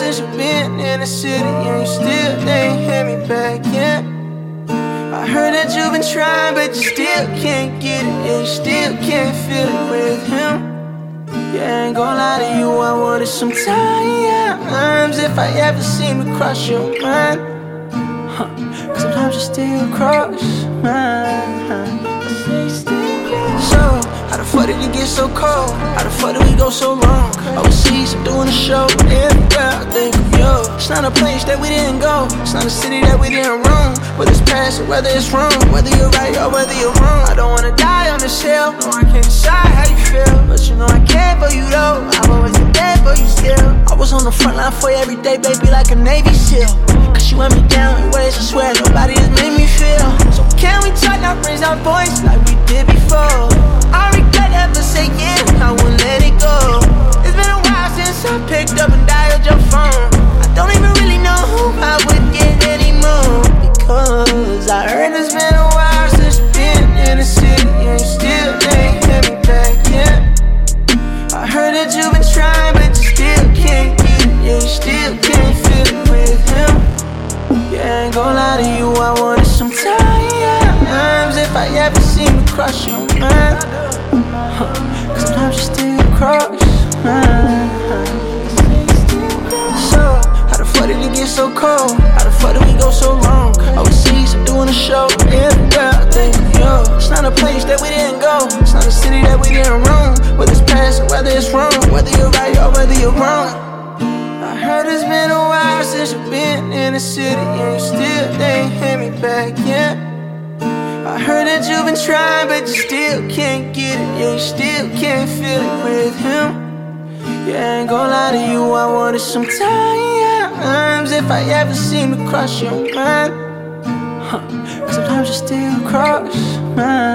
since you've been in the city, and you still ain't hit me back yet. I heard that you've been trying, but you still can't get it, and you still can't feel it with him. Yeah, I ain't gon' lie to you, I wanted some times if I ever seem to cross your mind. Cause sometimes you still cross mine. So, how the fuck did it get so cold? How the fuck did we go so wrong? Overseas, I'm doing a show, everywhere I think of you. It's not a place that we didn't go, it's not a city that we didn't roam. Whether it's past or whether it's wrong, whether you're right or whether you're wrong, I don't wanna die on this hill. No, I can't decide how you feel, but you know I care for you though. I've always been there for you still. I was on the front line for you every day, baby, like a Navy SEAL. Cause you let me down in ways I swear nobody has made me feel. So can we try not raise our voice like we did before? I regret ever saying I won't let it go. It's been a while since I picked up and dialed your phone. I don't even really know who I would get anymore, because I heard it's been a while since you've been in the city, and you still ain't hit me back yet. I heard that you've been trying, but you still can't get it, yeah, you still can't feel it with him. Yeah, I ain't gon' lie to you, I wanted some times if I ever seem to cross your mind. Cause sometimes you still cross mine. So, how the fuck did it get so cold? How the fuck did we go so wrong? Overseas, I'm doing a show, everywhere I think of you. It's not a place that we didn't go, it's not a city that we didn't roam. Whether it's past or whether it's wrong, whether you're right or whether you're wrong. I heard it's been a while since you've been in the city, and you still ain't hit me back yet. I heard that you've been trying, but you still can't get it, yeah, you still can't feel it with him. Yeah, I ain't gon' lie to you, I wanted some times if I ever seem to cross your mind. Cause sometimes you still cross mine.